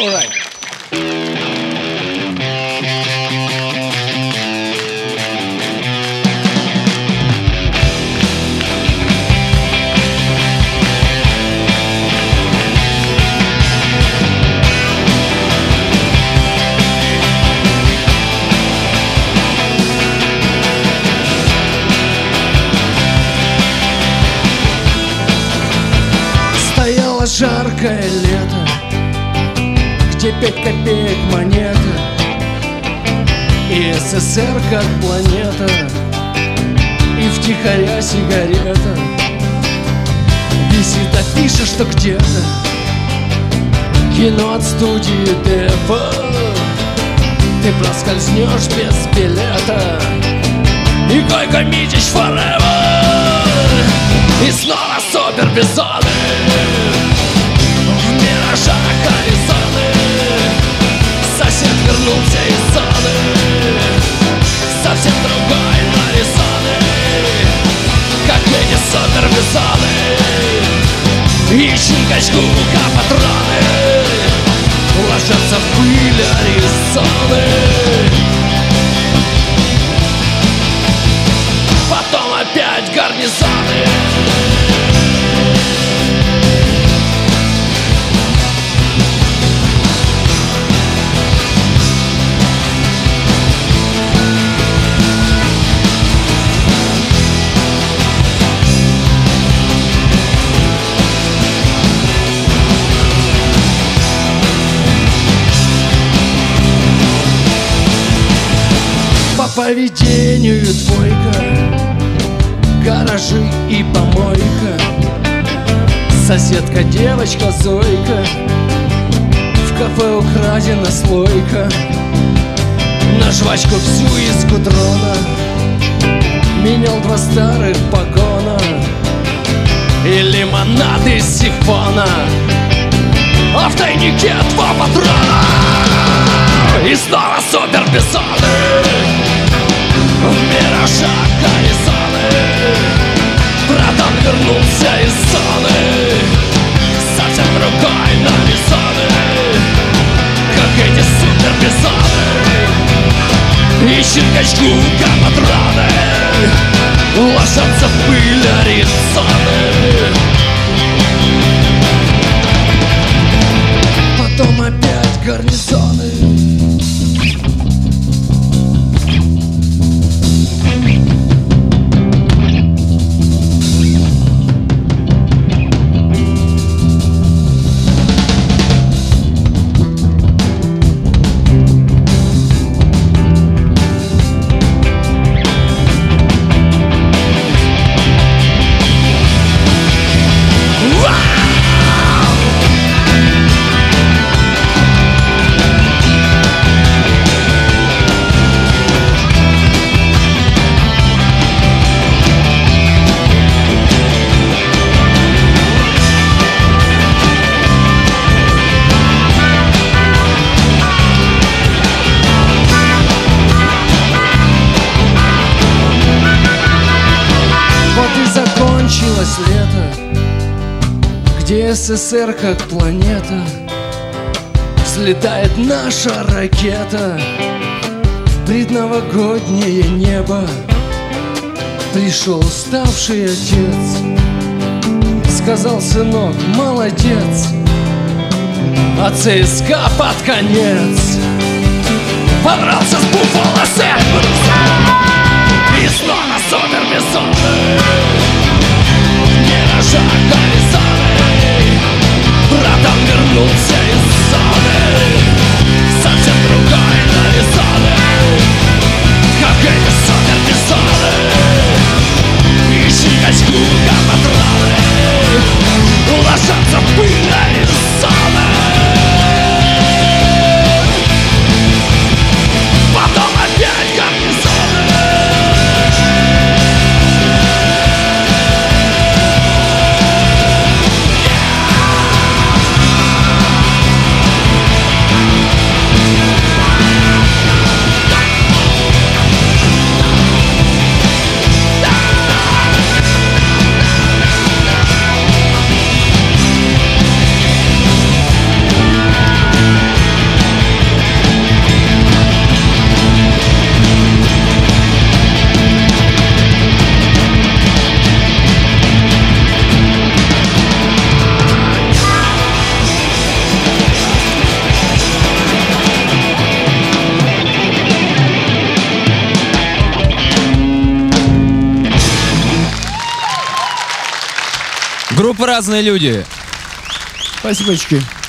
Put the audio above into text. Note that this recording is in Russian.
Alright. Стояло жаркое лето, где 5 копеек монета, и СССР как планета, и втихаря сигарета. Висит афиша, что где-то кино от студии ДФ. Ты проскользнешь без билета, и Гойко Митич forever. И снова супербизоны в миражах Аризоны. Сосед вернулся из зоны, совсем другой нарисованный, как эти супербизоны. Ищи качку-ка патроны, ложатся в пыль Аризоны. Потом опять гарнизоны. По поведению двойка, гаражи и помойка. Соседка девочка Зойка, в кафе украдена слойка. На жвачку всю из гудрона менял 2 старых погона и лимонад из сифона, а в тайнике 2 патрона. И снова супербизоны в миражах Аризоны. Братан вернулся из зоны, совсем другой нарисованный, как эти супербизоны. Ищет качку-ка патроны, ложатся в пыль Аризоны. Потом опять гарнизоны. Закончилось лето, где СССР как планета. Взлетает наша ракета в предновогоднее небо. Пришел уставший отец, сказал: сынок, молодец. А ЦСКА под конец подрался с Буффало Сэмпсом. И снова супербизоны в миражах Аризоны. Братан вернулся из зоны, совсем другой нарисованный, как эти супербизоны. Ищи качку-ка патроны, ложатся в пыль Аризоны. Потом опять гарнизоны. Группа «Разные люди». Спасибо, очки.